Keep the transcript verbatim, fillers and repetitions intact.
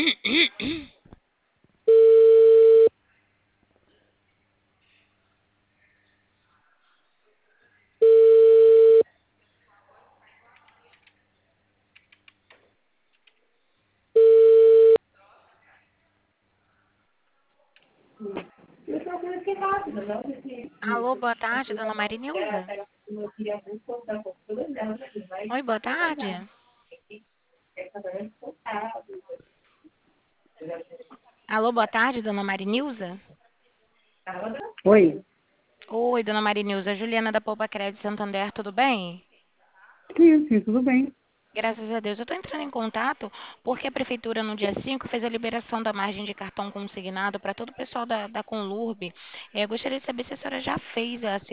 Alô, boa tarde, dona Marinilza. Oi, boa tarde. Alô, boa tarde, dona Marinilza. Oi. Oi, dona Marinilza. Juliana da Poupa Crédito Santander, tudo bem? Sim, sim, tudo bem. Graças a Deus. Eu estou entrando em contato porque a Prefeitura, no dia cinco, fez a liberação da margem de cartão consignado para todo o pessoal da, da Conlurb. Eh, gostaria de saber se a senhora já fez a